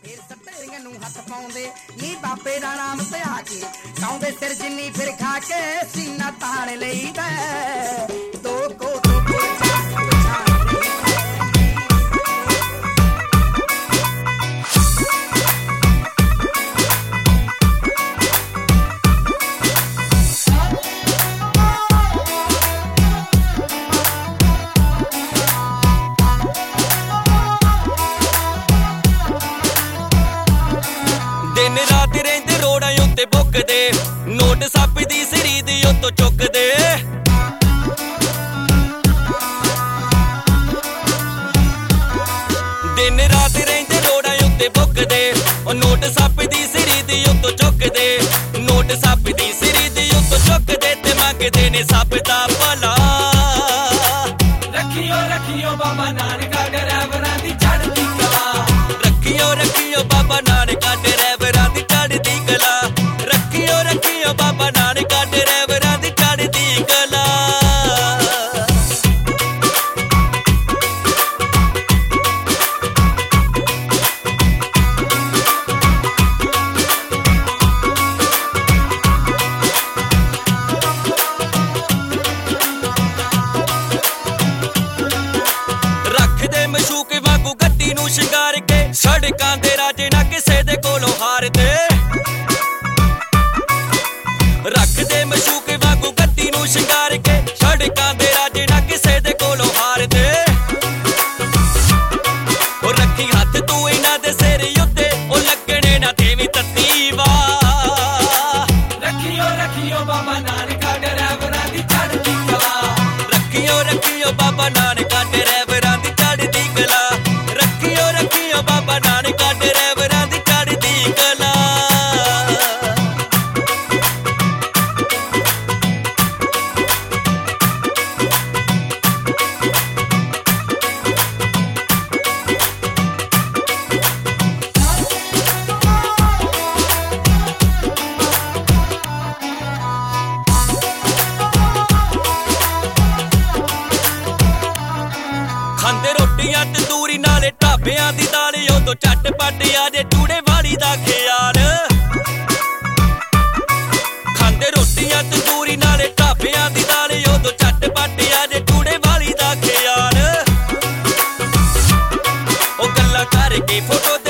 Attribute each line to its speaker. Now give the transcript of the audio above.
Speaker 1: ਫੇਰ ਸੱਟੇਰੀਆਂ ਨੂੰ ਹੱਥ ਪਾਉਂਦੇ ਨੀ ਬਾਬੇ ਦਾ ਨਾਮ ਧਿਆ ਕੇ ਕਾਉਂਦੇ ਸਿਰ ਜਿੰਨੀ ਫਿਰ ਖਾ ਕੇ ਸੀਨਾ ਤਾਣ ਲਈਦਾ ਦੋ ਕੋਟ
Speaker 2: दिन रात रेंदे रोड़ा उत्ते बुकदे नोट सप दी सरीद उत्तों चुकदे दिन रात रेंदे रोड़ा उत्ते बुकदे नोट सप दी सरीद उत्तों चुकदे नोट सप दी सरीद उत्तों चुकदे ते मंगदे ने सप दा भला
Speaker 3: रखियो रखियो बाबा नानका ड्राइवरां दी चढ़दी कला
Speaker 2: रखियो रखियो बाबा नानका ड्राइवरां दी चढ़दी कला रखियो रखियो बाबा नानका ड्राइवरां दी चढ़दी कला रख दे मशूक वांगू गड्डी नूं शिंगार के सड़कां दे राजे ना किसे दे कोलों हारदे रख दे मशूक वांगू गड्डी नूं शिंगार के सड़कां दे राजे ना किसे दे कोलों हारदे ओ रखी हत्थ तू इन्हां दे सिर उत्ते ओ लगणे ना देवी तत्ती वाह
Speaker 3: रखियो रखियो बाबा नानका ड्राइवरां दी चढ़दी कला
Speaker 2: रखियो रखियो बाबा नानका ड्राइवरां दी चढ़दी कला रखियो रखियो बाबा नानका ड्राइवरां दी चढ़दी कला खांदे रोटियां तंदूरी नाले ढाबियां दी दाल उदों झटपट आ जे चूड़े वाली दा ख्याल खांदे रोटियां तंदूरी नाले ढाबियां दी दाल उदों झटपट आ जे चूड़े वाली दा ख्याल ओ गल्लां करके फोटो